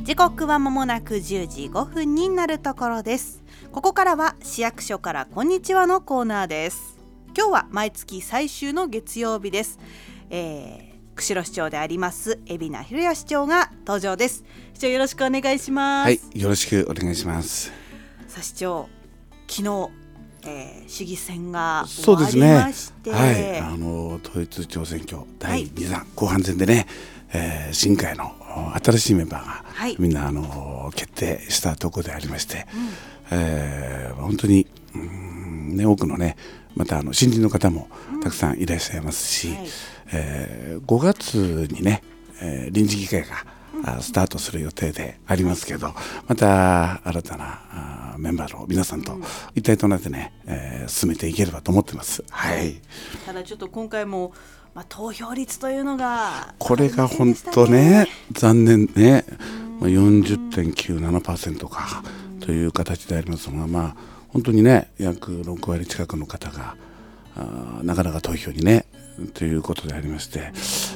時刻は間もなく10時5分になるところです。ここからは市役所からこんにちはのコーナーです。今日は毎月最終の月曜日です。釧路市長であります海老名博也市長が登場です。市長よろしくお願いします。 はい、よろしくお願いします。 さあ市長、昨日、市議選が終わりまして、 はい、統一地方選挙第2弾、後半戦でね、市議会の新しいメンバーが、みんな決定したところでありまして、本当に多くのね、また新人の方もたくさんいらっしゃいますし、5月にね、臨時議会がスタートする予定でありますけど、また新たなメンバーの皆さんと一体となってね、進めていければと思ってます。はい。 ただちょっと今回も、投票率というのがこれが本当ね、残念ね、40.97% かという形でありますが、本当にね、約6割近くの方がなかなか投票にねということでありまして、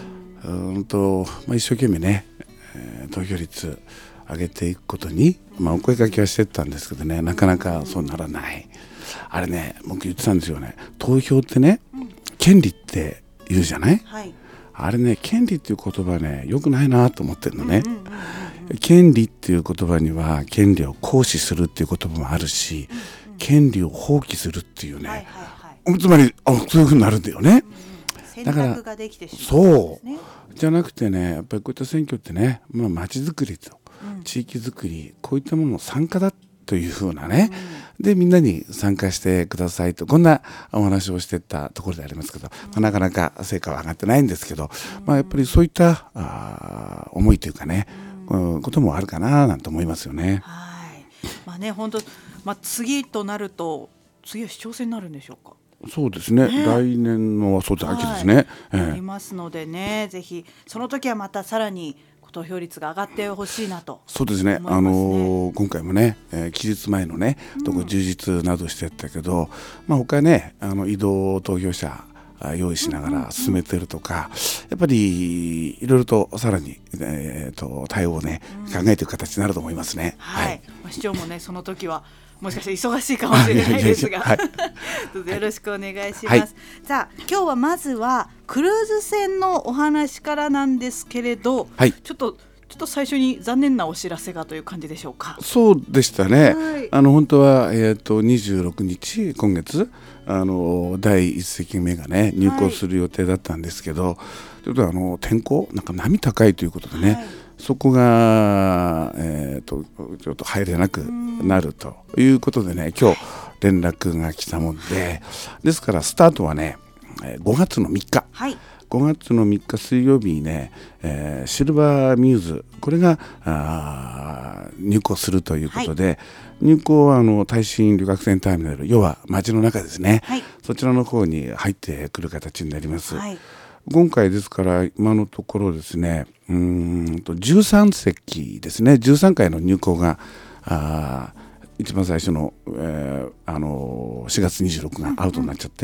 一生懸命ね、投票率上げていくことに、お声掛けはしてったんですけどね、なかなかそうならない。あれね、僕言ってたんですよね。投票ってね、権利って言うじゃない、あれね、権利っていう言葉ね、良くないなと思ってるのね。権利っていう言葉には権利を行使するっていう言葉もあるし、権利を放棄するっていうね、つまりそういう風になるんだよね。 だから選択ができてしまうんですね。そうじゃなくてね、やっぱりこういった選挙ってね、街づくりと地域づくり、こういったものの参加だという風なね、でみんなに参加してくださいと、こんなお話をしてたところでありますけど、なかなか成果は上がってないんですけど、やっぱりそういった思いというかね、こともあるかななんて思いますよね。 本当、次となると、次は市長選になるんでしょうか。 そうですね、来年の秋ですね、 ありますのでね、ぜひその時はまたさらに投票率が上がってほしいなと。 そうですね、今回もね、期日前のねとこ充実などしてたけど、他ね、移動投票者用意しながら進めてるとか、やっぱりいろいろとさらに、対応をね考えていく形になると思いますね。 市長もね、その時はもしかして忙しいかもしれないですがどうぞよろしくお願いします。さあ、今日はまずはクルーズ船のお話からなんですけれど、ちょっと最初に残念なお知らせがという感じでしょうか。 そうでしたね。本当は、26日今月第1隻目がね入港する予定だったんですけど、ちょっと天候なんか波高いということでね、そこが、ちょっと入れなくなるということでね、今日連絡が来たもんで、ですからスタートはね5月の3日、5月の3日水曜日にね、シルバーミューズ、これが入港するということで、入港は耐震旅客船ターミナル、要は街の中ですね、そちらの方に入ってくる形になります。今回ですから今のところですね、13隻ですね、13回の入港が一番最初の、4月26がアウトになっちゃって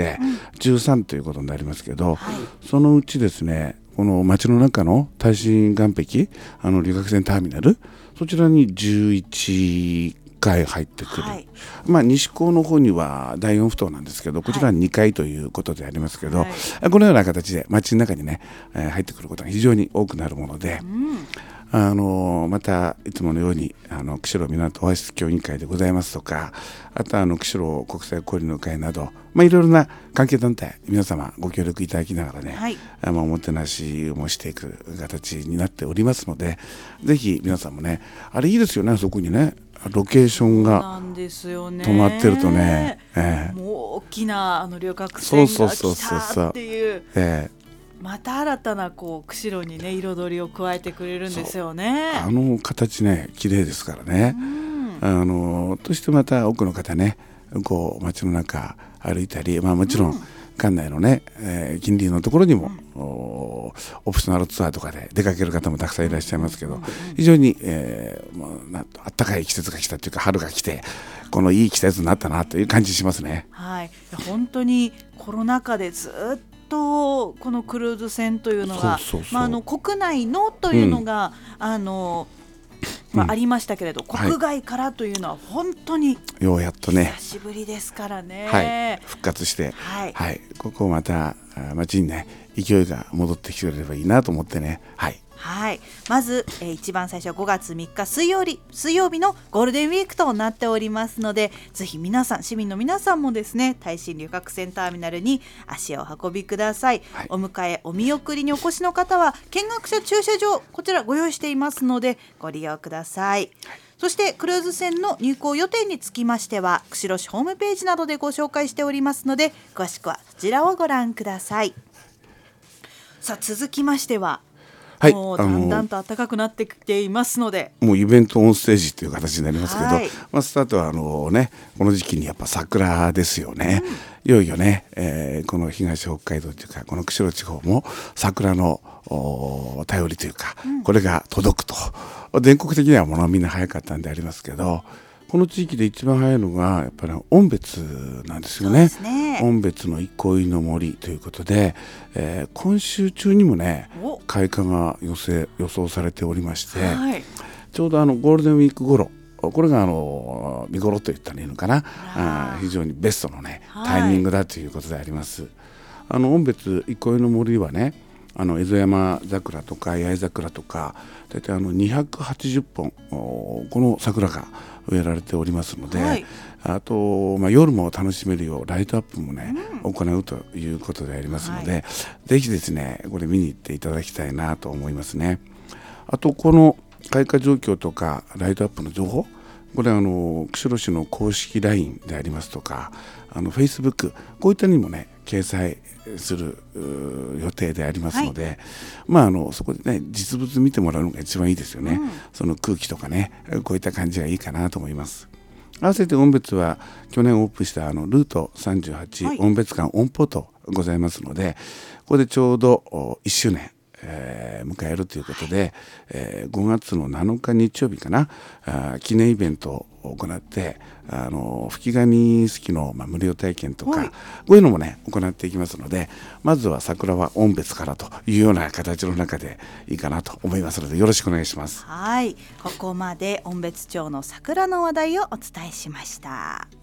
、13ということになりますけど、そのうちですね、この街の中の耐震岸壁、旅客船ターミナル、そちらに11回入ってくる、西港の方には第4ふ頭なんですけど、こちらは2回ということでありますけど、このような形で街の中にね、入ってくることが非常に多くなるもので、またいつものように釧路港オアシス協議会でございますとか、あと釧路国際交流の会など、いろいろな関係団体皆様ご協力いただきながらね、おもてなしもしていく形になっておりますので、ぜひ皆さんもね、あれいいですよね、そこにねロケーションが止まってるとね、 もう大きな旅客船が来たっていう、また新たな釧路にね彩りを加えてくれるんですよね。 形ね綺麗ですからね。そしてまた多くの方ね、街の中歩いたり、もちろん館内のね、近隣のところにもオプショナルツアーとかで出かける方もたくさんいらっしゃいますけど、非常に、あったかい季節が来たというか、春が来てこのいい季節になったなという感じしますね。 本当にコロナ禍でずっとこのクルーズ船というのが、国内のというのが、 はありましたけれど、国外からというのは本当にようやっとね久しぶりですからね、 復活して、ここをまた街にね勢いが戻ってきてくれればいいなと思ってね。 まず、一番最初5月3日水曜日のゴールデンウィークとなっておりますので、ぜひ皆さん、市民の皆さんもですね、耐震旅客船ターミナルに足を運びください。お迎えお見送りにお越しの方は見学者駐車場、こちらご用意していますのでご利用ください。そしてクルーズ船の入港予定につきましては釧路市ホームページなどでご紹介しておりますので、詳しくはそちらをご覧ください。さあ、続きましてはもうだんだんと暖かくなってきていますので、 もうイベントオンステージという形になりますけど、スタートはこの時期にやっぱ桜ですよね。いよいよね、この東北海道というかこの釧路地方も桜の便りというか、これが届くと。全国的にはものみんな早かったんでありますけど、この地域で一番早いのがやっぱり音別なんですよね。音別の憩いの森ということで、今週中にもね開花が予想されておりまして、ちょうどゴールデンウィーク頃、これが見頃と言ったらいいのかな、非常にベストのねタイミングだということであります。音別憩いの森はね、蝦夷山桜とか八重桜とか大体280本この桜が植えられておりますので、あと、夜も楽しめるようライトアップもね、行うということでありますので、ぜひですねこれ見に行っていただきたいなと思いますね。あとこの開花状況とかライトアップの情報、これ釧路市の公式 LINE でありますとかFacebook、こういったにもね掲載する予定でありますので、そこでね実物見てもらうのが一番いいですよね。その空気とかね、こういった感じがいいかなと思います。合わせて音別は去年オープンしたルート38、音別館音ポートございますので、ここでちょうど1周年迎えるということで、5月の7日日曜日かな、記念イベントを行って、吹き紙すきの、無料体験とか、こういうのもね行っていきますので、まずは桜は音別からというような形の中でいいかなと思いますので、よろしくお願いします。 ここまで音別町の桜の話題をお伝えしました。